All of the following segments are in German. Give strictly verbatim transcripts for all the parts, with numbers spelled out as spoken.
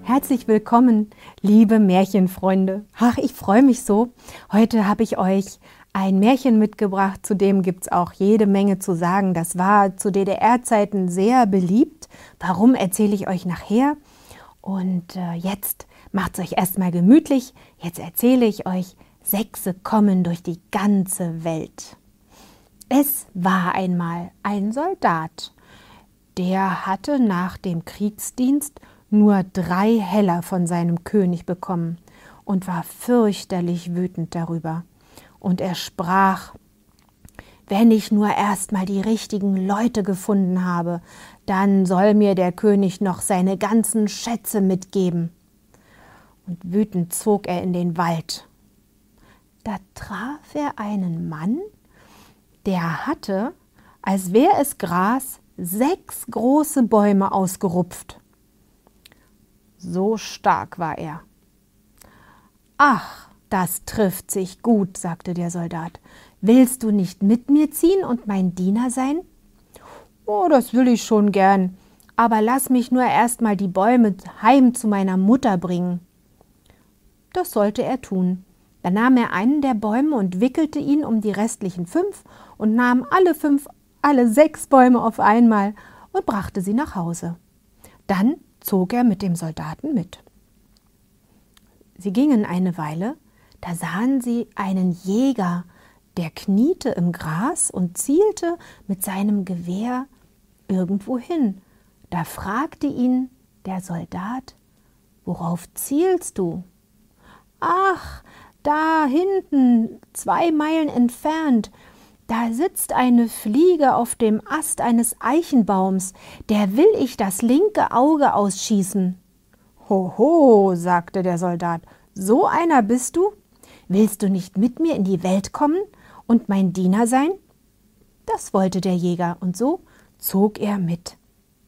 Herzlich willkommen, liebe Märchenfreunde. Ach, ich freue mich so. Heute habe ich euch ein Märchen mitgebracht, zu dem gibt es auch jede Menge zu sagen. Das war zu D D R-Zeiten sehr beliebt. Warum, erzähle ich euch nachher. Und äh, jetzt macht es euch erstmal gemütlich. Jetzt erzähle ich euch, Sechse kommen durch die ganze Welt. Es war einmal ein Soldat, der hatte nach dem Kriegsdienst nur drei Heller von seinem König bekommen und war fürchterlich wütend darüber. Und er sprach: Wenn ich nur erst mal die richtigen Leute gefunden habe, dann soll mir der König noch seine ganzen Schätze mitgeben. Und wütend zog er in den Wald. Da traf er einen Mann, der hatte, als wäre es Gras, sechs große Bäume ausgerupft. So stark war er. »Ach, das trifft sich gut«, sagte der Soldat. »Willst du nicht mit mir ziehen und mein Diener sein?« »Oh, das will ich schon gern, aber lass mich nur erst mal die Bäume heim zu meiner Mutter bringen.« Das sollte er tun. Dann nahm er einen der Bäume und wickelte ihn um die restlichen fünf und nahm alle fünf, alle sechs Bäume auf einmal und brachte sie nach Hause. Dann zog er mit dem Soldaten mit. Sie gingen eine Weile, da sahen sie einen Jäger, der kniete im Gras und zielte mit seinem Gewehr irgendwo hin. Da fragte ihn der Soldat: »Worauf zielst du?« »Ach, da hinten, zwei Meilen entfernt, da sitzt eine Fliege auf dem Ast eines Eichenbaums, der will ich das linke Auge ausschießen.« »Hoho«, sagte der Soldat, »so einer bist du? Willst du nicht mit mir in die Welt kommen und mein Diener sein?« Das wollte der Jäger, und so zog er mit.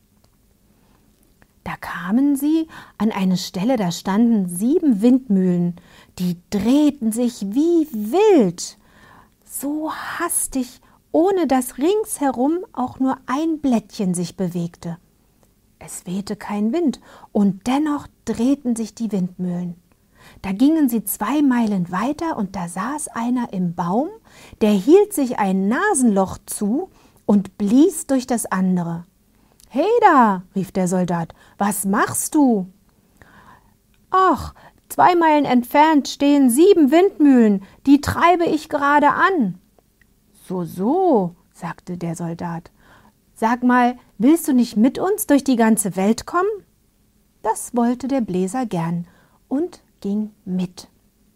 Da kamen sie an eine Stelle, da standen sieben Windmühlen, die drehten sich wie wild, so hastig, ohne dass ringsherum auch nur ein Blättchen sich bewegte. Es wehte kein Wind, und dennoch drehten sich die Windmühlen. Da gingen sie zwei Meilen weiter, und da saß einer im Baum, der hielt sich ein Nasenloch zu und blies durch das andere. »Hey da«, rief der Soldat, »was machst du?« »Ach, zwei Meilen entfernt stehen sieben Windmühlen, die treibe ich gerade an.« »So, so«, sagte der Soldat, »sag mal, willst du nicht mit uns durch die ganze Welt kommen?« Das wollte der Bläser gern und ging mit.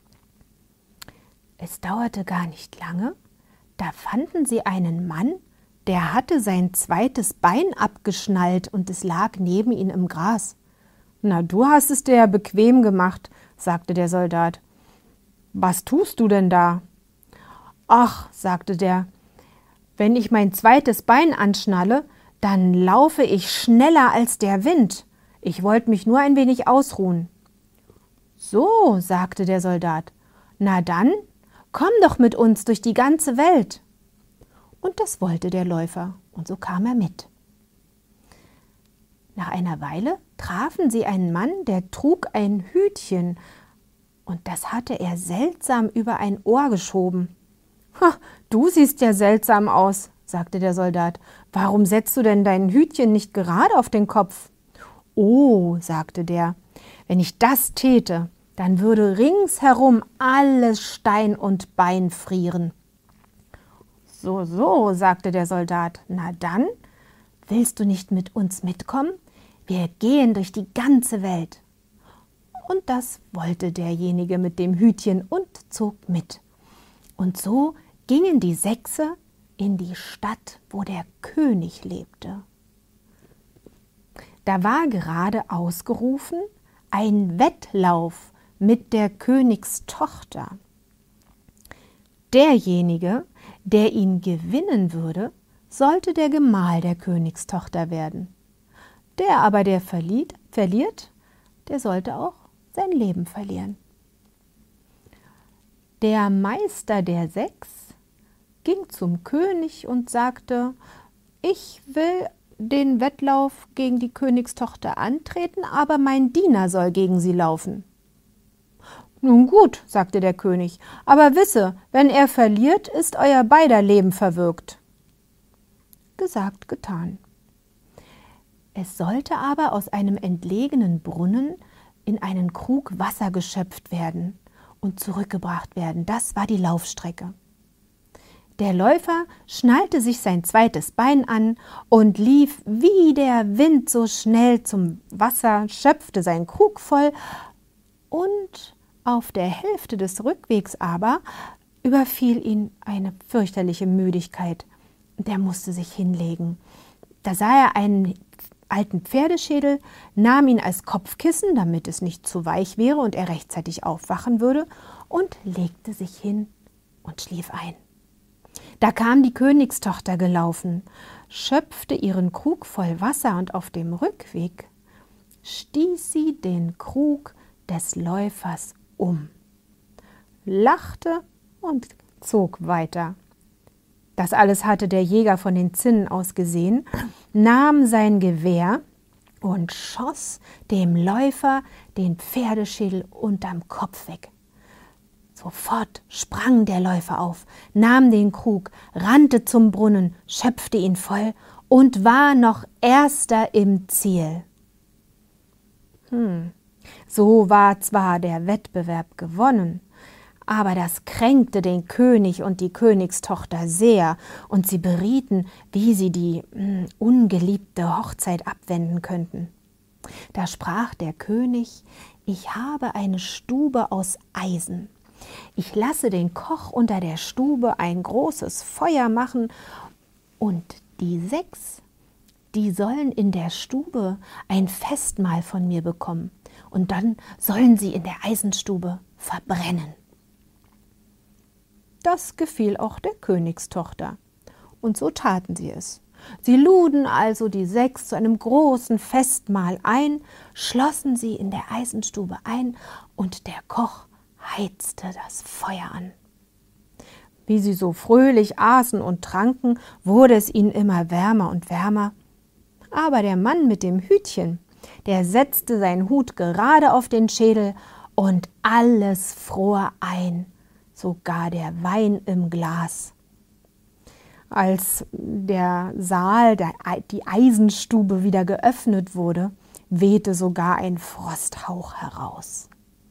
Es dauerte gar nicht lange, da fanden sie einen Mann, der hatte sein zweites Bein abgeschnallt und es lag neben ihm im Gras. »Na, du hast es dir ja bequem gemacht«, sagte der Soldat. »Was tust du denn da?« »Ach«, sagte der, »wenn ich mein zweites Bein anschnalle, dann laufe ich schneller als der Wind. Ich wollte mich nur ein wenig ausruhen.« »So«, sagte der Soldat, »na dann, komm doch mit uns durch die ganze Welt.« Und das wollte der Läufer, und so kam er mit. Nach einer Weile trafen sie einen Mann, der trug ein Hütchen, und das hatte er seltsam über ein Ohr geschoben. »Ha, du siehst ja seltsam aus«, sagte der Soldat. »Warum setzt du denn dein Hütchen nicht gerade auf den Kopf?« »Oh«, sagte der, »wenn ich das täte, dann würde ringsherum alles Stein und Bein frieren.« »So, so«, sagte der Soldat, »na dann, willst du nicht mit uns mitkommen? Wir gehen durch die ganze Welt.« Und das wollte derjenige mit dem Hütchen und zog mit. Und so gingen die Sechse in die Stadt, wo der König lebte. Da war gerade ausgerufen ein Wettlauf mit der Königstochter. Derjenige, der ihn gewinnen würde, sollte der Gemahl der Königstochter werden. Der aber, der verliert, verliert, der sollte auch sein Leben verlieren. Der Meister der Sechs ging zum König und sagte: »Ich will den Wettlauf gegen die Königstochter antreten, aber mein Diener soll gegen sie laufen. »Nun gut«, sagte der König, »aber wisse, wenn er verliert, ist euer beider Leben verwirkt.« Gesagt, getan. Es sollte aber aus einem entlegenen Brunnen in einen Krug Wasser geschöpft werden und zurückgebracht werden. Das war die Laufstrecke. Der Läufer schnallte sich sein zweites Bein an und lief wie der Wind so schnell zum Wasser, schöpfte seinen Krug voll, und auf der Hälfte des Rückwegs aber überfiel ihn eine fürchterliche Müdigkeit. Der musste sich hinlegen. Da sah er einen alten Pferdeschädel, nahm ihn als Kopfkissen, damit es nicht zu weich wäre und er rechtzeitig aufwachen würde, und legte sich hin und schlief ein. Da kam die Königstochter gelaufen, schöpfte ihren Krug voll Wasser und auf dem Rückweg stieß sie den Krug des Läufers um, lachte und zog weiter. Das alles hatte der Jäger von den Zinnen aus gesehen, nahm sein Gewehr und schoss dem Läufer den Pferdeschädel unterm Kopf weg. Sofort sprang der Läufer auf, nahm den Krug, rannte zum Brunnen, schöpfte ihn voll und war noch Erster im Ziel. Hm, so war zwar der Wettbewerb gewonnen, aber das kränkte den König und die Königstochter sehr, und sie berieten, wie sie die mh, ungeliebte Hochzeit abwenden könnten. Da sprach der König: »Ich habe eine Stube aus Eisen. Ich lasse den Koch unter der Stube ein großes Feuer machen, und die sechs, die sollen in der Stube ein Festmahl von mir bekommen, und dann sollen sie in der Eisenstube verbrennen.« Das gefiel auch der Königstochter, und so taten sie es. Sie luden also die sechs zu einem großen Festmahl ein, schlossen sie in der Eisenstube ein, und der Koch heizte das Feuer an. Wie sie so fröhlich aßen und tranken, wurde es ihnen immer wärmer und wärmer. Aber der Mann mit dem Hütchen, der setzte seinen Hut gerade auf den Schädel, und alles fror ein, sogar der Wein im Glas. Als der Saal, der, die Eisenstube wieder geöffnet wurde, wehte sogar ein Frosthauch heraus.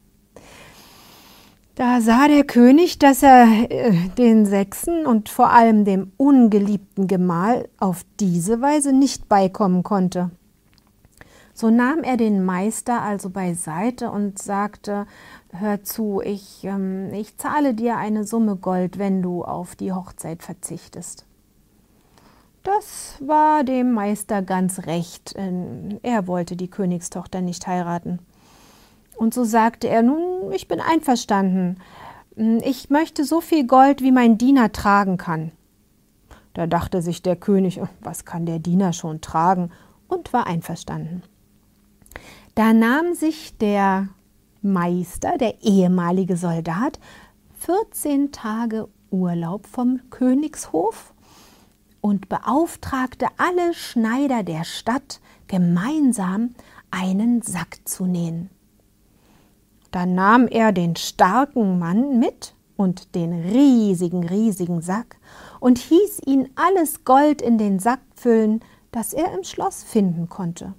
Da sah der König, dass er äh, den Sechsen und vor allem dem ungeliebten Gemahl auf diese Weise nicht beikommen konnte. So nahm er den Meister also beiseite und sagte: »Hör zu, ich, ähm, ich zahle dir eine Summe Gold, wenn du auf die Hochzeit verzichtest.« Das war dem Meister ganz recht, er wollte die Königstochter nicht heiraten. Und so sagte er: »Nun, ich bin einverstanden. Ich möchte so viel Gold, wie mein Diener tragen kann.« Da dachte sich der König: »Was kann der Diener schon tragen?« und war einverstanden. Da nahm sich der Meister, der ehemalige Soldat, vierzehn Tage Urlaub vom Königshof und beauftragte alle Schneider der Stadt, gemeinsam einen Sack zu nähen. Dann nahm er den starken Mann mit und den riesigen, riesigen Sack und hieß ihn alles Gold in den Sack füllen, das er im Schloss finden konnte.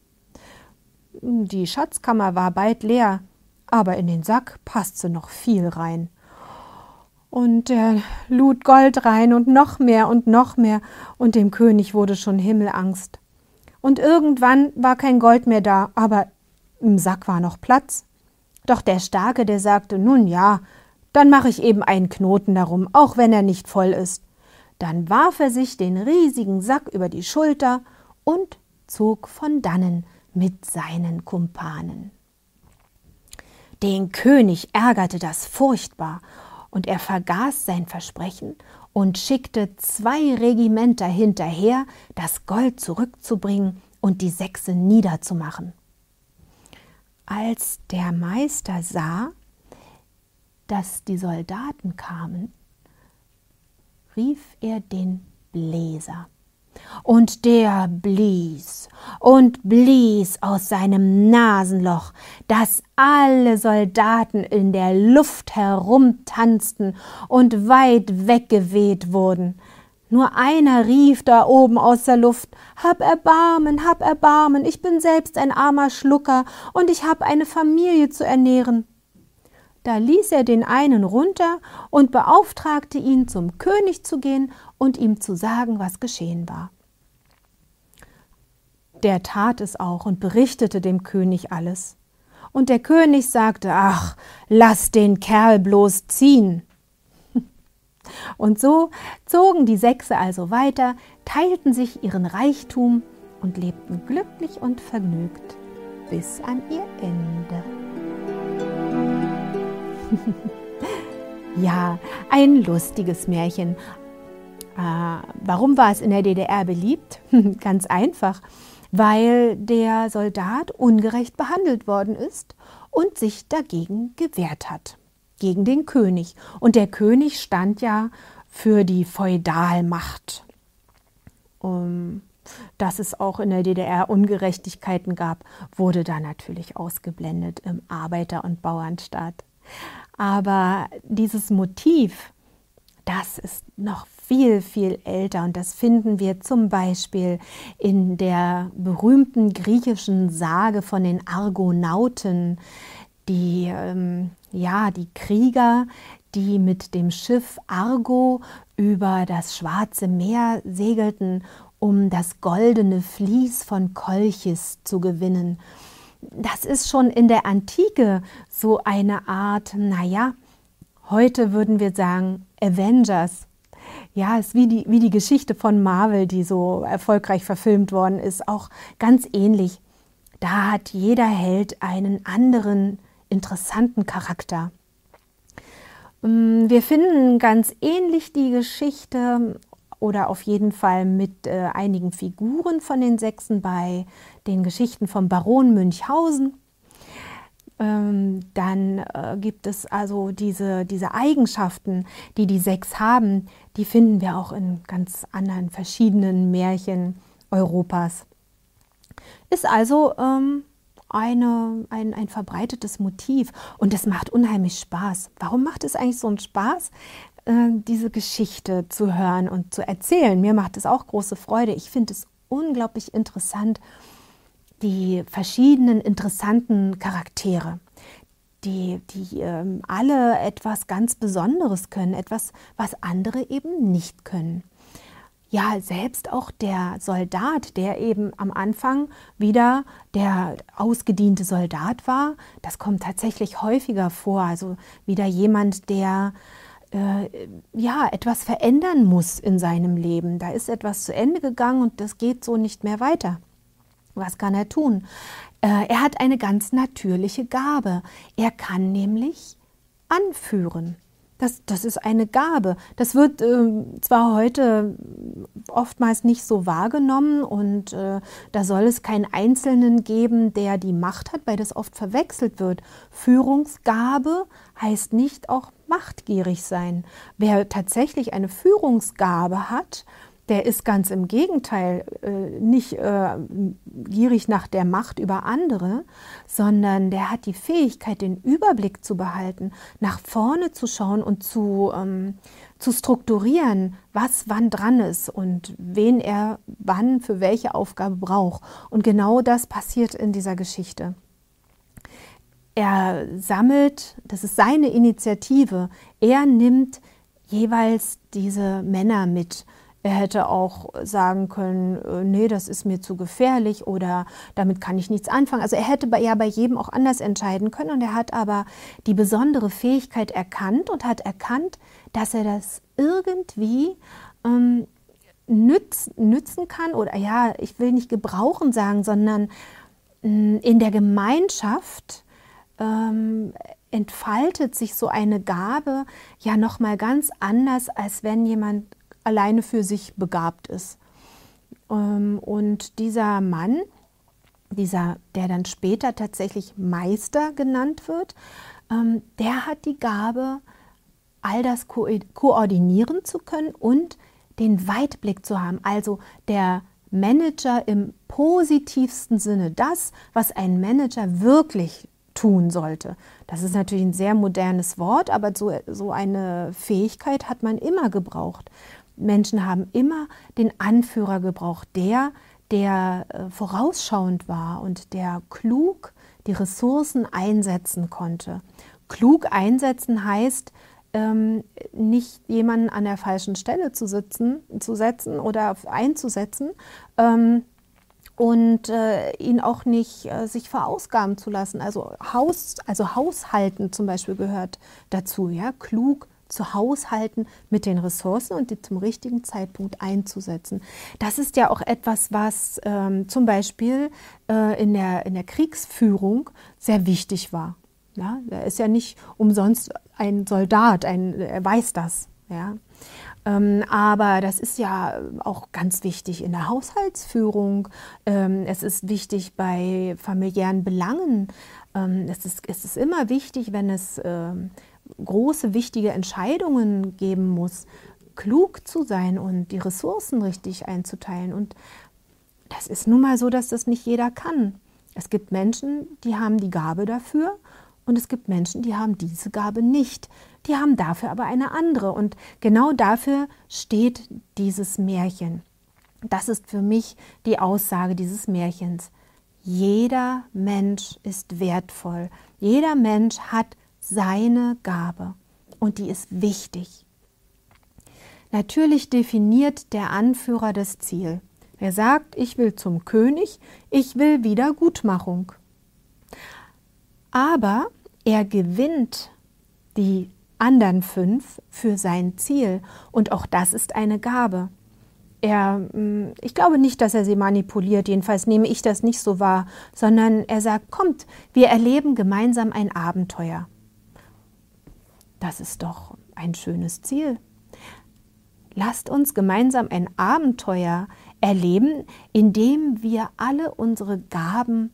Die Schatzkammer war bald leer, aber in den Sack passte noch viel rein. Und er lud Gold rein und noch mehr und noch mehr, und dem König wurde schon Himmelangst. Und irgendwann war kein Gold mehr da, aber im Sack war noch Platz. Doch der Starke, der sagte: »Nun ja, dann mache ich eben einen Knoten darum, auch wenn er nicht voll ist.« Dann warf er sich den riesigen Sack über die Schulter und zog von dannen mit seinen Kumpanen. Den König ärgerte das furchtbar, und er vergaß sein Versprechen und schickte zwei Regimenter hinterher, das Gold zurückzubringen und die Sechse niederzumachen. Als der Meister sah, dass die Soldaten kamen, rief er den Bläser. Und der blies und blies aus seinem Nasenloch, dass alle Soldaten in der Luft herumtanzten und weit weggeweht wurden. Nur einer rief da oben aus der Luft: »Hab Erbarmen, hab Erbarmen, ich bin selbst ein armer Schlucker und ich habe eine Familie zu ernähren.« Da ließ er den einen runter und beauftragte ihn, zum König zu gehen und ihm zu sagen, was geschehen war. Der tat es auch und berichtete dem König alles. Und der König sagte: »Ach, lass den Kerl bloß ziehen.« Und so zogen die Sechse also weiter, teilten sich ihren Reichtum und lebten glücklich und vergnügt bis an ihr Ende. Ja, ein lustiges Märchen. Äh, warum war es in der D D R beliebt? Ganz einfach, weil der Soldat ungerecht behandelt worden ist und sich dagegen gewehrt hat, gegen den König. Und der König stand ja für die Feudalmacht. Um, dass es auch in der D D R Ungerechtigkeiten gab, wurde da natürlich ausgeblendet im Arbeiter- und Bauernstaat. Aber dieses Motiv, das ist noch viel, viel älter und das finden wir zum Beispiel in der berühmten griechischen Sage von den Argonauten, die, ähm, ja, die Krieger, die mit dem Schiff Argo über das Schwarze Meer segelten, um das goldene Vlies von Kolchis zu gewinnen. Das ist schon in der Antike so eine Art, naja, heute würden wir sagen Avengers. Ja, es ist wie die, wie die Geschichte von Marvel, die so erfolgreich verfilmt worden ist, auch ganz ähnlich. Da hat jeder Held einen anderen interessanten Charakter. Wir finden ganz ähnlich die Geschichte oder auf jeden Fall mit äh, einigen Figuren von den Sechsen bei den Geschichten vom Baron Münchhausen. Ähm, dann äh, gibt es also diese, diese Eigenschaften, die die Sechs haben, die finden wir auch in ganz anderen verschiedenen Märchen Europas. Ist also ähm, eine, ein, ein verbreitetes Motiv und es macht unheimlich Spaß. Warum macht es eigentlich so einen Spaß, äh, diese Geschichte zu hören und zu erzählen? Mir macht es auch große Freude. Ich finde es unglaublich interessant, die verschiedenen interessanten Charaktere, die, die ähm, alle etwas ganz Besonderes können, etwas, was andere eben nicht können. Ja, selbst auch der Soldat, der eben am Anfang wieder der ausgediente Soldat war, das kommt tatsächlich häufiger vor. Also wieder jemand, der äh, ja, etwas verändern muss in seinem Leben. Da ist etwas zu Ende gegangen und das geht so nicht mehr weiter. Was kann er tun? Äh, er hat eine ganz natürliche Gabe. Er kann nämlich anführen. Das, das ist eine Gabe. Das wird äh, zwar heute oftmals nicht so wahrgenommen und äh, da soll es keinen Einzelnen geben, der die Macht hat, weil das oft verwechselt wird. Führungsgabe heißt nicht auch machtgierig sein. Wer tatsächlich eine Führungsgabe hat, der ist ganz im Gegenteil äh, nicht äh, gierig nach der Macht über andere, sondern der hat die Fähigkeit, den Überblick zu behalten, nach vorne zu schauen und zu, ähm, zu strukturieren, was wann dran ist und wen er wann für welche Aufgabe braucht. Und genau das passiert in dieser Geschichte. Er sammelt, das ist seine Initiative, er nimmt jeweils diese Männer mit. Er hätte auch sagen können, nee, das ist mir zu gefährlich oder damit kann ich nichts anfangen. Also er hätte ja bei jedem auch anders entscheiden können und er hat aber die besondere Fähigkeit erkannt und hat erkannt, dass er das irgendwie ähm, nütz, nützen kann oder ja, ich will nicht gebrauchen sagen, sondern mh, in der Gemeinschaft ähm, entfaltet sich so eine Gabe ja nochmal ganz anders, als wenn jemand alleine für sich begabt ist. Und dieser Mann, dieser, der dann später tatsächlich Meister genannt wird, der hat die Gabe, all das ko koordinieren zu können und den Weitblick zu haben, also der Manager im positivsten Sinne, das, was ein Manager wirklich tun sollte. Das ist natürlich ein sehr modernes Wort, aber so, so eine Fähigkeit hat man immer gebraucht. Menschen haben immer den Anführer gebraucht, der, der äh, vorausschauend war und der klug die Ressourcen einsetzen konnte. Klug einsetzen heißt, ähm, nicht jemanden an der falschen Stelle zu sitzen, zu setzen oder einzusetzen, ähm, und äh, ihn auch nicht äh, sich verausgaben zu lassen. Also, Haus, also Haushalten zum Beispiel gehört dazu, ja, klug zu haushalten mit den Ressourcen und die zum richtigen Zeitpunkt einzusetzen. Das ist ja auch etwas, was ähm, zum Beispiel äh, in der, in der Kriegsführung sehr wichtig war. Ja, er ist ja nicht umsonst ein Soldat, ein, er weiß das. Ja. Ähm, aber das ist ja auch ganz wichtig in der Haushaltsführung. Ähm, es ist wichtig bei familiären Belangen. Ähm, es ist, es ist immer wichtig, wenn es ähm, große, wichtige Entscheidungen geben muss, klug zu sein und die Ressourcen richtig einzuteilen. Und das ist nun mal so, dass das nicht jeder kann. Es gibt Menschen, die haben die Gabe dafür. Und es gibt Menschen, die haben diese Gabe nicht. Die haben dafür aber eine andere. Und genau dafür steht dieses Märchen. Das ist für mich die Aussage dieses Märchens. Jeder Mensch ist wertvoll. Jeder Mensch hat seine Gabe. Und die ist wichtig. Natürlich definiert der Anführer das Ziel. Er sagt, ich will zum König, ich will Wiedergutmachung. Aber er gewinnt die anderen fünf für sein Ziel. Und auch das ist eine Gabe. Er, ich glaube nicht, dass er sie manipuliert, jedenfalls nehme ich das nicht so wahr, sondern er sagt, kommt, wir erleben gemeinsam ein Abenteuer. Das ist doch ein schönes Ziel. Lasst uns gemeinsam ein Abenteuer erleben, in dem wir alle unsere Gaben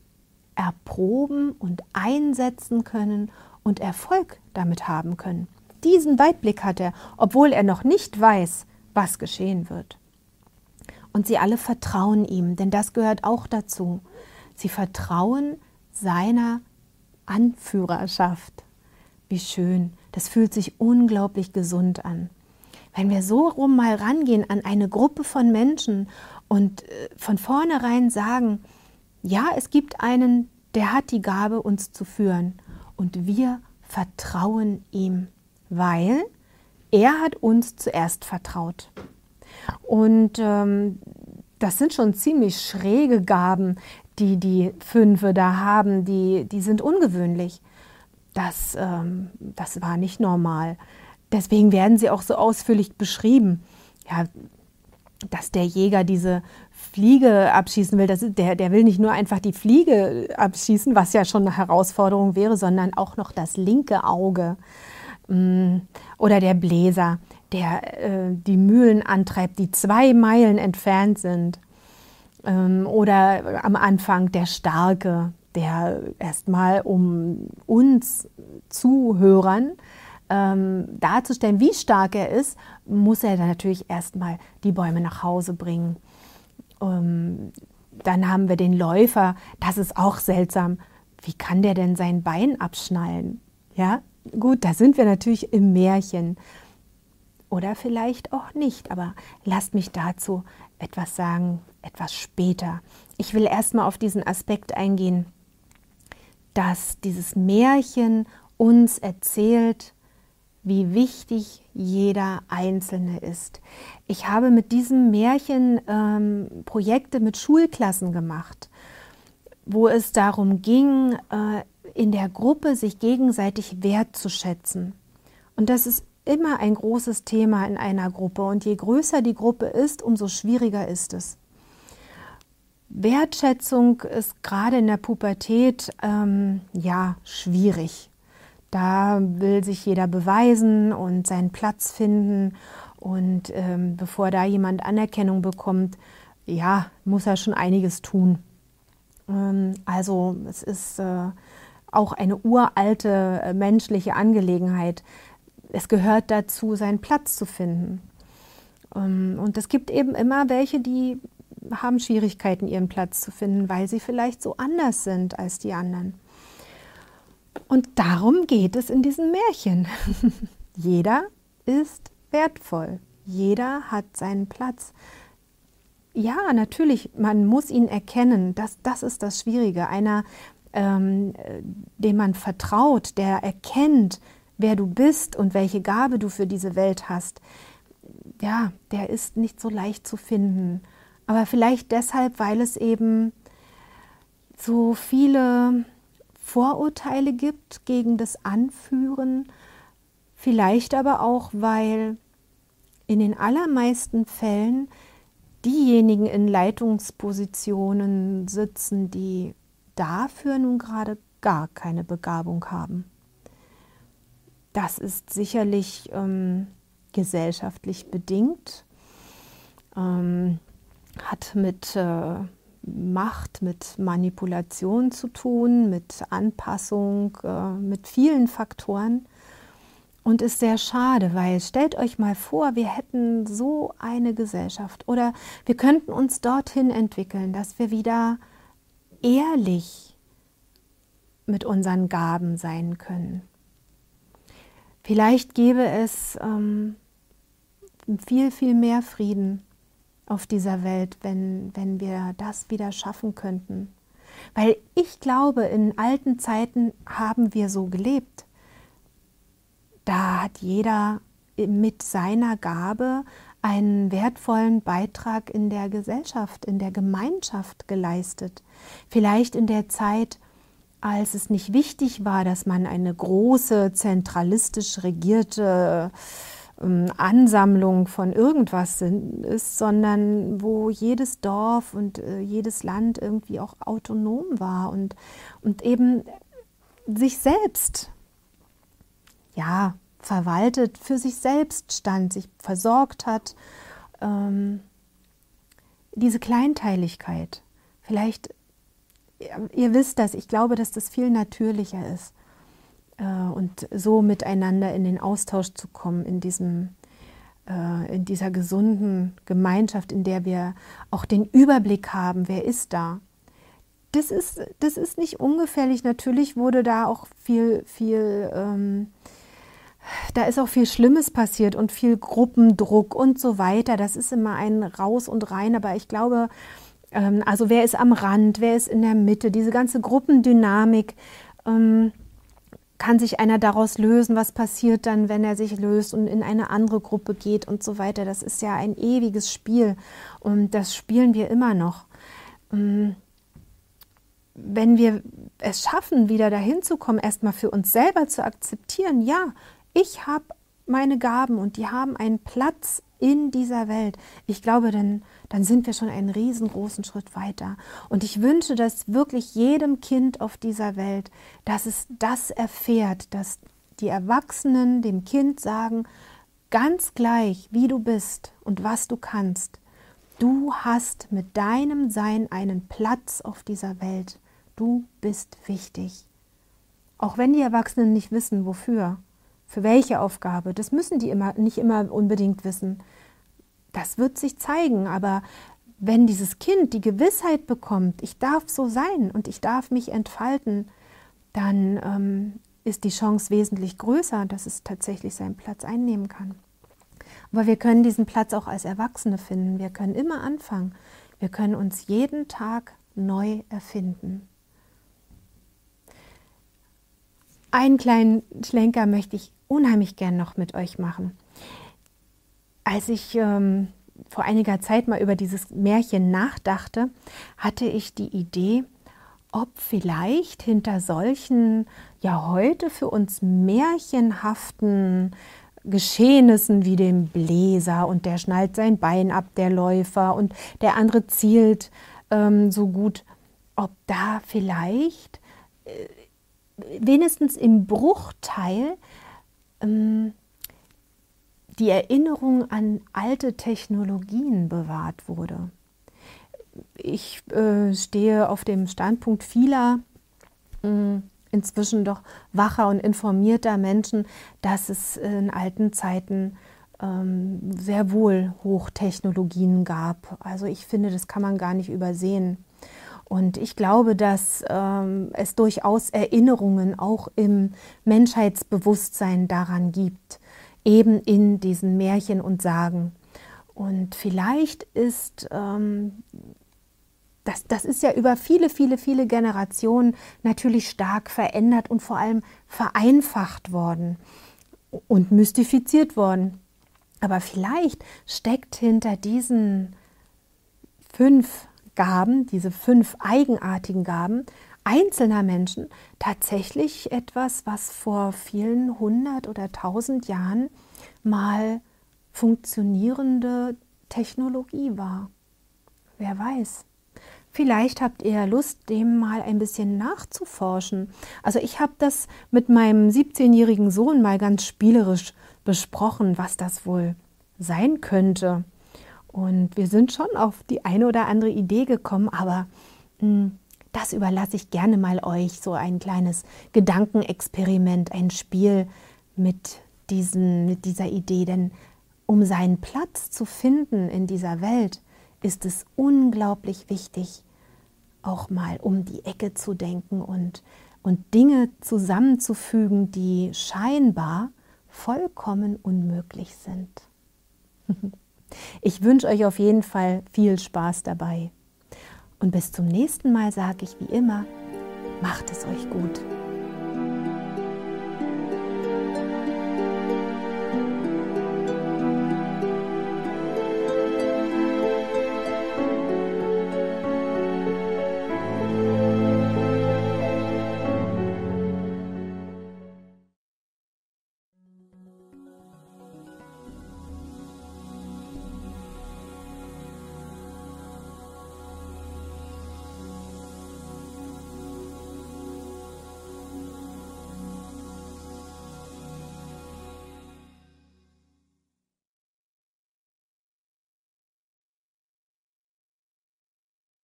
erproben und einsetzen können und Erfolg damit haben können. Diesen Weitblick hat er, obwohl er noch nicht weiß, was geschehen wird. Und sie alle vertrauen ihm, denn das gehört auch dazu. Sie vertrauen seiner Anführerschaft. Wie schön, das fühlt sich unglaublich gesund an. Wenn wir so rum mal rangehen an eine Gruppe von Menschen und von vornherein sagen, ja, es gibt einen, der hat die Gabe, uns zu führen. Und wir vertrauen ihm, weil er hat uns zuerst vertraut. Und ähm, das sind schon ziemlich schräge Gaben, die die Fünfe da haben. Die, die sind ungewöhnlich. Das, ähm, das war nicht normal. Deswegen werden sie auch so ausführlich beschrieben. Ja, dass der Jäger diese Fliege abschießen will, das ist, der, der will nicht nur einfach die Fliege abschießen, was ja schon eine Herausforderung wäre, sondern auch noch das linke Auge. Oder der Bläser, der äh, die Mühlen antreibt, die zwei Meilen entfernt sind. Ähm, oder am Anfang der Starke, der erstmal um uns Zuhörern Ähm, darzustellen, wie stark er ist, muss er dann natürlich erstmal die Bäume nach Hause bringen. Ähm, dann haben wir den Läufer, das ist auch seltsam. Wie kann der denn sein Bein abschnallen? Ja, gut, da sind wir natürlich im Märchen. Oder vielleicht auch nicht, aber lasst mich dazu etwas sagen, etwas später. Ich will erstmal auf diesen Aspekt eingehen, dass dieses Märchen uns erzählt, wie wichtig jeder Einzelne ist. Ich habe mit diesem Märchen ähm, Projekte mit Schulklassen gemacht, wo es darum ging, äh, in der Gruppe sich gegenseitig wertzuschätzen. Und das ist immer ein großes Thema in einer Gruppe. Und je größer die Gruppe ist, umso schwieriger ist es. Wertschätzung ist gerade in der Pubertät ähm, ja schwierig. Da will sich jeder beweisen und seinen Platz finden. Und ähm, bevor da jemand Anerkennung bekommt, ja, muss er schon einiges tun. Ähm, also es ist äh, auch eine uralte äh, menschliche Angelegenheit. Es gehört dazu, seinen Platz zu finden. Und es gibt eben immer welche, die haben Schwierigkeiten, ihren Platz zu finden, weil sie vielleicht so anders sind als die anderen. Und darum geht es in diesem Märchen. Jeder ist wertvoll. Jeder hat seinen Platz. Ja, natürlich, man muss ihn erkennen. Das, das ist das Schwierige. Einer, ähm, dem man vertraut, der erkennt, wer du bist und welche Gabe du für diese Welt hast, ja, der ist nicht so leicht zu finden. Aber vielleicht deshalb, weil es eben so viele Vorurteile gibt gegen das Anführen. Vielleicht aber auch, weil in den allermeisten Fällen diejenigen in Leitungspositionen sitzen, die dafür nun gerade gar keine Begabung haben. Das ist sicherlich ähm, gesellschaftlich bedingt, ähm, hat mit äh, Macht, mit Manipulation zu tun, mit Anpassung, äh, mit vielen Faktoren und ist sehr schade, weil stellt euch mal vor, wir hätten so eine Gesellschaft oder wir könnten uns dorthin entwickeln, dass wir wieder ehrlich mit unseren Gaben sein können. Vielleicht gäbe es ähm, viel, viel mehr Frieden auf dieser Welt, wenn, wenn wir das wieder schaffen könnten. Weil ich glaube, in alten Zeiten haben wir so gelebt. Da hat jeder mit seiner Gabe einen wertvollen Beitrag in der Gesellschaft, in der Gemeinschaft geleistet. Vielleicht in der Zeit, als es nicht wichtig war, dass man eine große, zentralistisch regierte ähm, Ansammlung von irgendwas ist, sondern wo jedes Dorf und äh, jedes Land irgendwie auch autonom war und, und eben sich selbst, ja, verwaltet, für sich selbst stand, sich versorgt hat. Ähm, diese Kleinteiligkeit, vielleicht ihr wisst das, ich glaube, dass das viel natürlicher ist äh, und so miteinander in den Austausch zu kommen, in, diesem, äh, in dieser gesunden Gemeinschaft, in der wir auch den Überblick haben, wer ist da. Das ist, das ist nicht ungefährlich, natürlich wurde da auch viel, viel, ähm, da ist auch viel Schlimmes passiert und viel Gruppendruck und so weiter, das ist immer ein Raus und Rein, aber ich glaube, also wer ist am Rand, wer ist in der Mitte, diese ganze Gruppendynamik, ähm, kann sich einer daraus lösen, was passiert dann, wenn er sich löst und in eine andere Gruppe geht und so weiter. Das ist ja ein ewiges Spiel und das spielen wir immer noch. Ähm, wenn wir es schaffen, wieder dahin zu kommen, erstmal für uns selber zu akzeptieren, ja, ich habe meine Gaben und die haben einen Platz in dieser Welt. Ich glaube, dann, dann sind wir schon einen riesengroßen Schritt weiter. Und ich wünsche das wirklich jedem Kind auf dieser Welt, dass es das erfährt, dass die Erwachsenen dem Kind sagen, ganz gleich, wie du bist und was du kannst, du hast mit deinem Sein einen Platz auf dieser Welt. Du bist wichtig. Auch wenn die Erwachsenen nicht wissen, wofür. Für welche Aufgabe? Das müssen die immer, nicht immer unbedingt wissen. Das wird sich zeigen, aber wenn dieses Kind die Gewissheit bekommt, ich darf so sein und ich darf mich entfalten, dann ähm, ist die Chance wesentlich größer, dass es tatsächlich seinen Platz einnehmen kann. Aber wir können diesen Platz auch als Erwachsene finden. Wir können immer anfangen. Wir können uns jeden Tag neu erfinden. Einen kleinen Schlenker möchte ich unheimlich gern noch mit euch machen. Als ich ähm, vor einiger Zeit mal über dieses Märchen nachdachte, hatte ich die Idee, ob vielleicht hinter solchen, ja heute für uns märchenhaften Geschehnissen wie dem Bläser und der schnallt sein Bein ab, der Läufer, und der andere zielt ähm, so gut, ob da vielleicht äh, wenigstens im Bruchteil ähm, die Erinnerung an alte Technologien bewahrt wurde. Ich äh, stehe auf dem Standpunkt vieler äh, inzwischen doch wacher und informierter Menschen, dass es in alten Zeiten ähm, sehr wohl Hochtechnologien gab. Also ich finde, das kann man gar nicht übersehen. Und ich glaube, dass ähm, es durchaus Erinnerungen auch im Menschheitsbewusstsein daran gibt, eben in diesen Märchen und Sagen. Und vielleicht ist, ähm, das, das ist ja über viele, viele, viele Generationen natürlich stark verändert und vor allem vereinfacht worden und mystifiziert worden. Aber vielleicht steckt hinter diesen fünf Gaben, diese fünf eigenartigen Gaben einzelner Menschen tatsächlich etwas, was vor vielen hundert oder tausend Jahren mal funktionierende Technologie war. Wer weiß. Vielleicht habt ihr Lust, dem mal ein bisschen nachzuforschen. Also ich habe das mit meinem siebzehnjährigen Sohn mal ganz spielerisch besprochen, was das wohl sein könnte. Und wir sind schon auf die eine oder andere Idee gekommen, aber mh, das überlasse ich gerne mal euch, so ein kleines Gedankenexperiment, ein Spiel mit, diesen, mit dieser Idee. Denn um seinen Platz zu finden in dieser Welt, ist es unglaublich wichtig, auch mal um die Ecke zu denken und, und Dinge zusammenzufügen, die scheinbar vollkommen unmöglich sind. Ich wünsche euch auf jeden Fall viel Spaß dabei. Und bis zum nächsten Mal sage ich wie immer, macht es euch gut.